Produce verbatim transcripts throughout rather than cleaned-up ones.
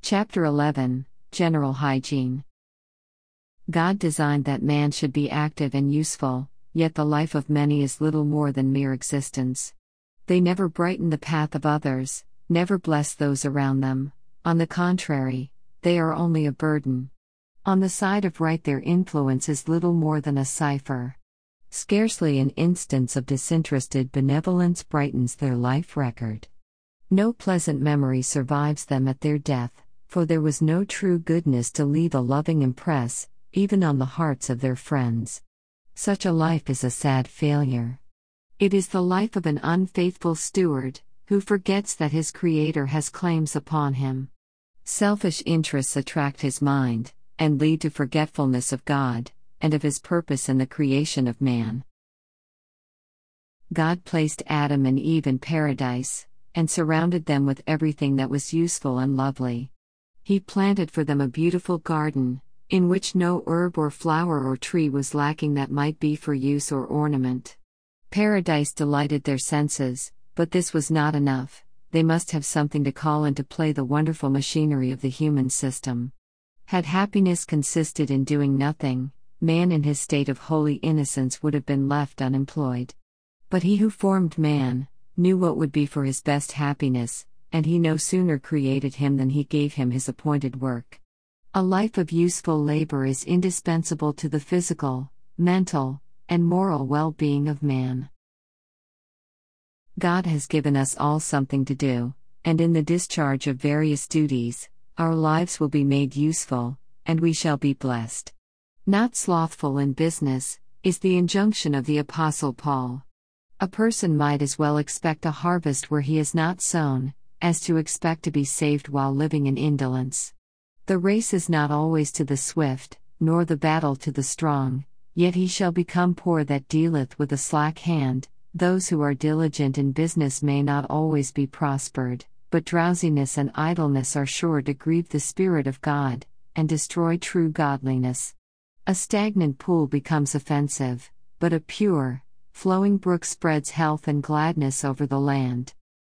Chapter eleven, General Hygiene. God designed that man should be active and useful, yet the life of many is little more than mere existence. They never brighten the path of others, never bless those around them; on the contrary, they are only a burden. On the side of right, their influence is little more than a cipher. Scarcely an instance of disinterested benevolence brightens their life record. No pleasant memory survives them at their death, for there was no true goodness to leave a loving impress, even on the hearts of their friends. Such a life is a sad failure. It is the life of an unfaithful steward, who forgets that his Creator has claims upon him. Selfish interests attract his mind, and lead to forgetfulness of God, and of His purpose in the creation of man. God placed Adam and Eve in paradise, and surrounded them with everything that was useful and lovely. He planted for them a beautiful garden, in which no herb or flower or tree was lacking that might be for use or ornament. Paradise delighted their senses, but this was not enough. They must have something to call into play the wonderful machinery of the human system. Had happiness consisted in doing nothing, man in his state of holy innocence would have been left unemployed. But He who formed man knew what would be for his best happiness, and He no sooner created him than He gave him his appointed work. A life of useful labor is indispensable to the physical, mental, and moral well-being of man. God has given us all something to do, and in the discharge of various duties, our lives will be made useful, and we shall be blessed. Not slothful in business, is the injunction of the Apostle Paul. A person might as well expect a harvest where he has not sown, as to expect to be saved while living in indolence. The race is not always to the swift, nor the battle to the strong, yet he shall become poor that dealeth with a slack hand. Those who are diligent in business may not always be prospered, but drowsiness and idleness are sure to grieve the Spirit of God, and destroy true godliness. A stagnant pool becomes offensive, but a pure, flowing brook spreads health and gladness over the land.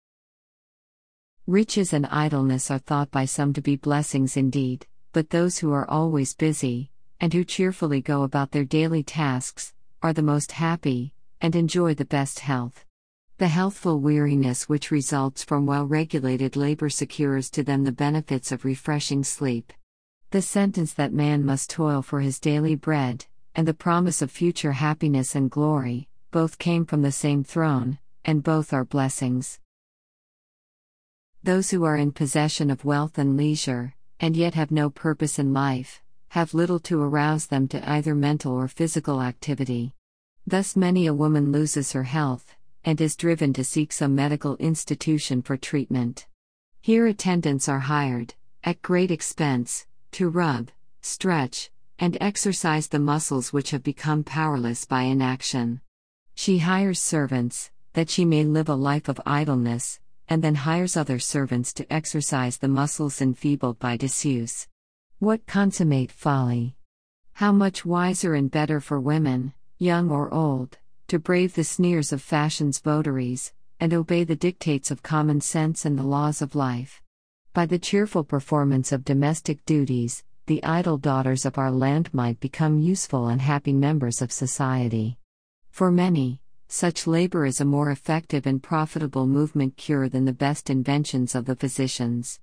Riches and idleness are thought by some to be blessings indeed, but those who are always busy, and who cheerfully go about their daily tasks, are the most happy, and enjoy the best health. The healthful weariness which results from well-regulated labor secures to them the benefits of refreshing sleep. The sentence that man must toil for his daily bread, and the promise of future happiness and glory, both came from the same throne, and both are blessings. Those who are in possession of wealth and leisure, and yet have no purpose in life, have little to arouse them to either mental or physical activity. Thus many a woman loses her health, and is driven to seek some medical institution for treatment. Here attendants are hired, at great expense, to rub, stretch, and exercise the muscles which have become powerless by inaction. She hires servants, that she may live a life of idleness, and then hires other servants to exercise the muscles enfeebled by disuse. What consummate folly! How much wiser and better for women, young or old, to brave the sneers of fashion's votaries, and obey the dictates of common sense and the laws of life. By the cheerful performance of domestic duties, the idle daughters of our land might become useful and happy members of society. For many, such labor is a more effective and profitable movement cure than the best inventions of the physicians.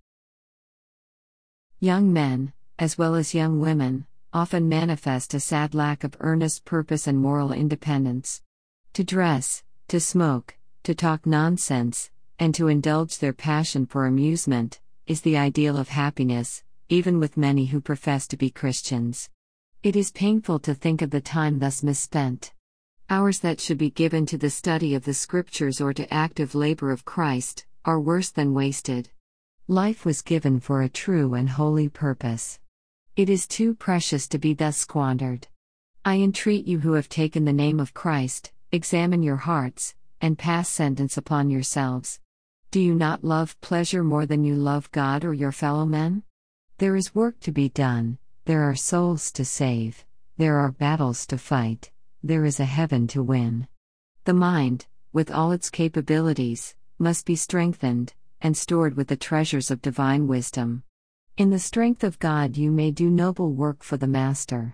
Young men, as well as young women, often manifest a sad lack of earnest purpose and moral independence. To dress, to smoke, to talk nonsense, and to indulge their passion for amusement, is the ideal of happiness, even with many who profess to be Christians. It is painful to think of the time thus misspent. Hours that should be given to the study of the Scriptures or to active labor of Christ, are worse than wasted. Life was given for a true and holy purpose. It is too precious to be thus squandered. I entreat you who have taken the name of Christ, examine your hearts, and pass sentence upon yourselves. Do you not love pleasure more than you love God or your fellow men? There is work to be done, there are souls to save, there are battles to fight, there is a heaven to win. The mind, with all its capabilities, must be strengthened, and stored with the treasures of divine wisdom. In the strength of God you may do noble work for the Master.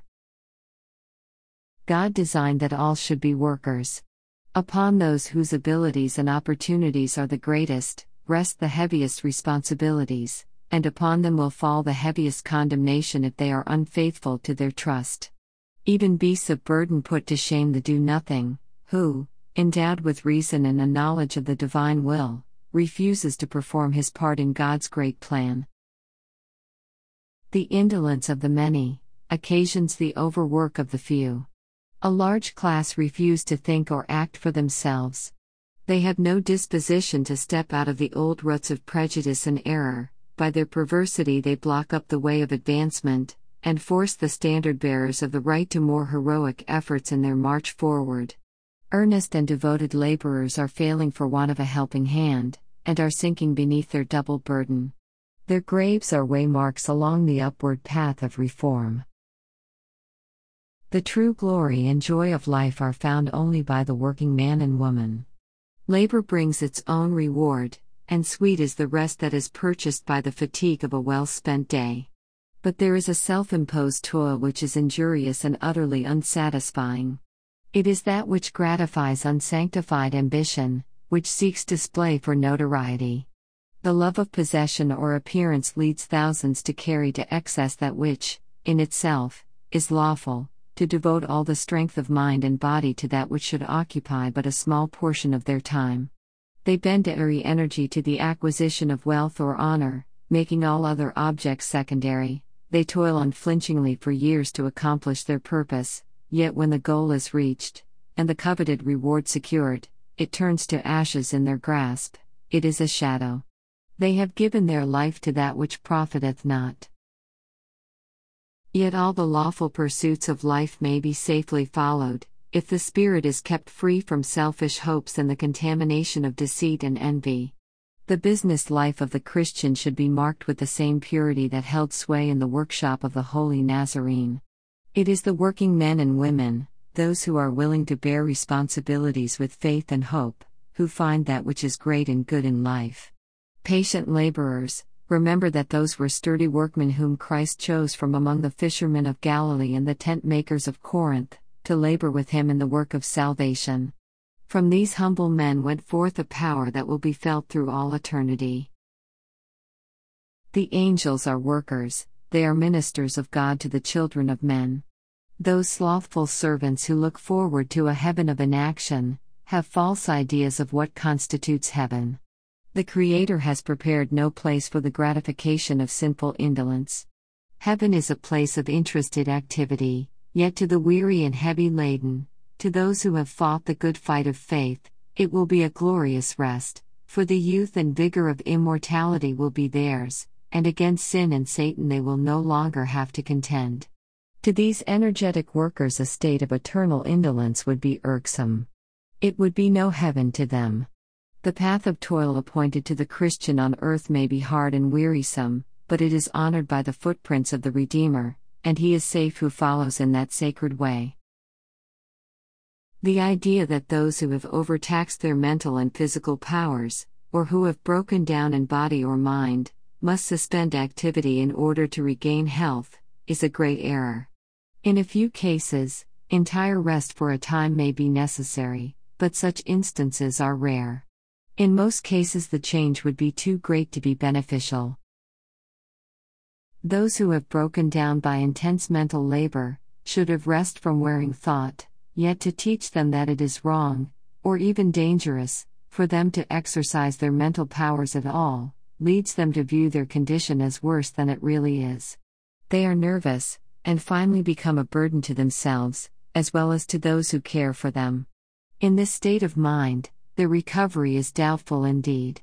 God designed that all should be workers. Upon those whose abilities and opportunities are the greatest, rest the heaviest responsibilities, and upon them will fall the heaviest condemnation if they are unfaithful to their trust. Even beasts of burden put to shame the do-nothing, who, endowed with reason and a knowledge of the divine will, refuses to perform his part in God's great plan. The indolence of the many occasions the overwork of the few. A large class refuse to think or act for themselves. They have no disposition to step out of the old ruts of prejudice and error. By their perversity they block up the way of advancement, and force the standard-bearers of the right to more heroic efforts in their march forward. Earnest and devoted laborers are failing for want of a helping hand, and are sinking beneath their double burden. Their graves are waymarks along the upward path of reform. The true glory and joy of life are found only by the working man and woman. Labor brings its own reward, and sweet is the rest that is purchased by the fatigue of a well-spent day. But there is a self-imposed toil which is injurious and utterly unsatisfying. It is that which gratifies unsanctified ambition, which seeks display for notoriety. The love of possession or appearance leads thousands to carry to excess that which, in itself, is lawful, to devote all the strength of mind and body to that which should occupy but a small portion of their time. They bend every energy to the acquisition of wealth or honor, making all other objects secondary. They toil unflinchingly for years to accomplish their purpose, yet when the goal is reached, and the coveted reward secured, it turns to ashes in their grasp. It is a shadow. They have given their life to that which profiteth not. Yet all the lawful pursuits of life may be safely followed, if the spirit is kept free from selfish hopes and the contamination of deceit and envy. The business life of the Christian should be marked with the same purity that held sway in the workshop of the holy Nazarene. It is the working men and women, those who are willing to bear responsibilities with faith and hope, who find that which is great and good in life. Patient laborers, remember that those were sturdy workmen whom Christ chose from among the fishermen of Galilee and the tent makers of Corinth, to labor with him in the work of salvation. From these humble men went forth a power that will be felt through all eternity. The angels are workers, they are ministers of God to the children of men. Those slothful servants who look forward to a heaven of inaction, have false ideas of what constitutes heaven. The Creator has prepared no place for the gratification of sinful indolence. Heaven is a place of interested activity, yet to the weary and heavy laden, to those who have fought the good fight of faith, it will be a glorious rest, for the youth and vigor of immortality will be theirs, and against sin and Satan they will no longer have to contend. To these energetic workers a state of eternal indolence would be irksome. It would be no heaven to them. The path of toil appointed to the Christian on earth may be hard and wearisome, but it is honored by the footprints of the Redeemer, and he is safe who follows in that sacred way. The idea that those who have overtaxed their mental and physical powers, or who have broken down in body or mind, must suspend activity in order to regain health, is a great error. In a few cases, entire rest for a time may be necessary, but such instances are rare. In most cases the change would be too great to be beneficial. Those who have broken down by intense mental labor, should have rest from wearing thought, yet to teach them that it is wrong, or even dangerous, for them to exercise their mental powers at all, leads them to view their condition as worse than it really is. They are nervous, and finally become a burden to themselves, as well as to those who care for them. In this state of mind, their recovery is doubtful indeed.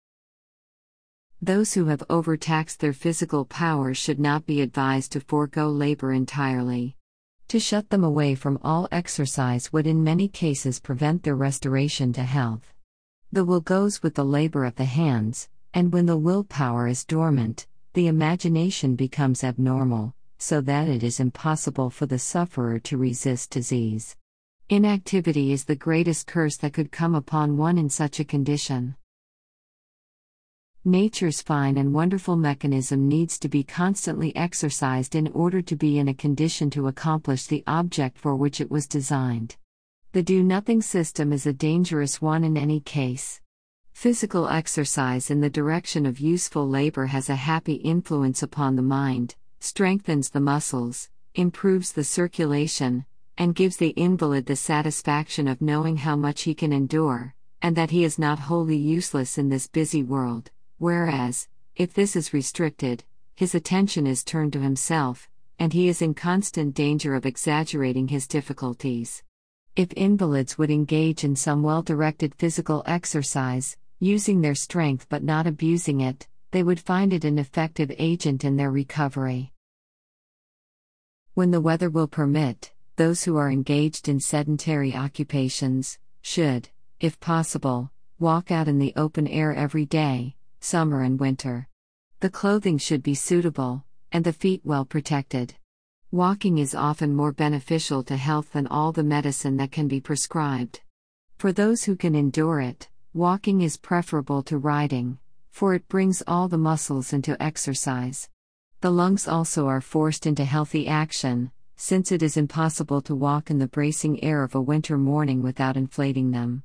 Those who have overtaxed their physical powers should not be advised to forego labor entirely. To shut them away from all exercise would in many cases prevent their restoration to health. The will goes with the labor of the hands, and when the willpower is dormant, the imagination becomes abnormal, so that it is impossible for the sufferer to resist disease. Inactivity is the greatest curse that could come upon one in such a condition. Nature's fine and wonderful mechanism needs to be constantly exercised in order to be in a condition to accomplish the object for which it was designed. The do-nothing system is a dangerous one in any case. Physical exercise in the direction of useful labor has a happy influence upon the mind, strengthens the muscles, improves the circulation, and gives the invalid the satisfaction of knowing how much he can endure, and that he is not wholly useless in this busy world. Whereas, if this is restricted, his attention is turned to himself, and he is in constant danger of exaggerating his difficulties. If invalids would engage in some well-directed physical exercise, using their strength but not abusing it, they would find it an effective agent in their recovery. When the weather will permit, those who are engaged in sedentary occupations should, if possible, walk out in the open air every day, summer and winter. The clothing should be suitable, and the feet well protected. Walking is often more beneficial to health than all the medicine that can be prescribed. For those who can endure it, walking is preferable to riding, for it brings all the muscles into exercise. The lungs also are forced into healthy action, since it is impossible to walk in the bracing air of a winter morning without inflating them.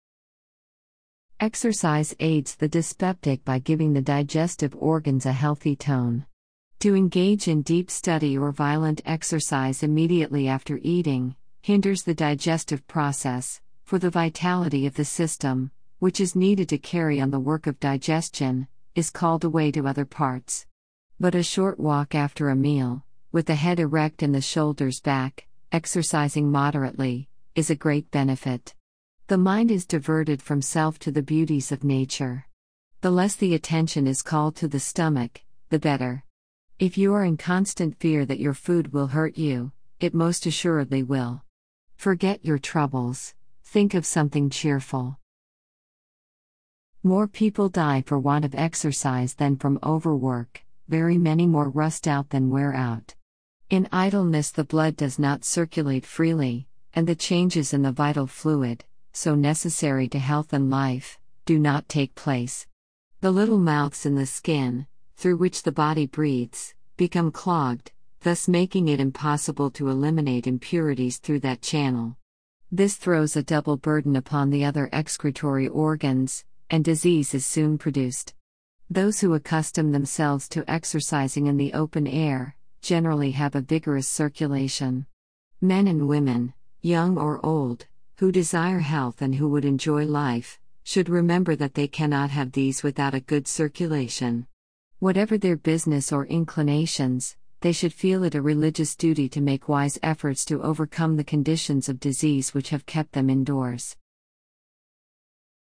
Exercise aids the dyspeptic by giving the digestive organs a healthy tone. To engage in deep study or violent exercise immediately after eating hinders the digestive process, for the vitality of the system, which is needed to carry on the work of digestion, is called away to other parts. But a short walk after a meal, with the head erect and the shoulders back, exercising moderately, is a great benefit. The mind is diverted from self to the beauties of nature. The less the attention is called to the stomach, the better. If you are in constant fear that your food will hurt you, it most assuredly will. Forget your troubles, think of something cheerful. More people die for want of exercise than from overwork, very many more rust out than wear out. In idleness the blood does not circulate freely, and the changes in the vital fluid, so necessary to health and life, do not take place. The little mouths in the skin, through which the body breathes, become clogged, thus making it impossible to eliminate impurities through that channel. This throws a double burden upon the other excretory organs, and disease is soon produced. Those who accustom themselves to exercising in the open air, generally have a vigorous circulation. Men and women, young or old, who desire health and who would enjoy life, should remember that they cannot have these without a good circulation. Whatever their business or inclinations, they should feel it a religious duty to make wise efforts to overcome the conditions of disease which have kept them indoors.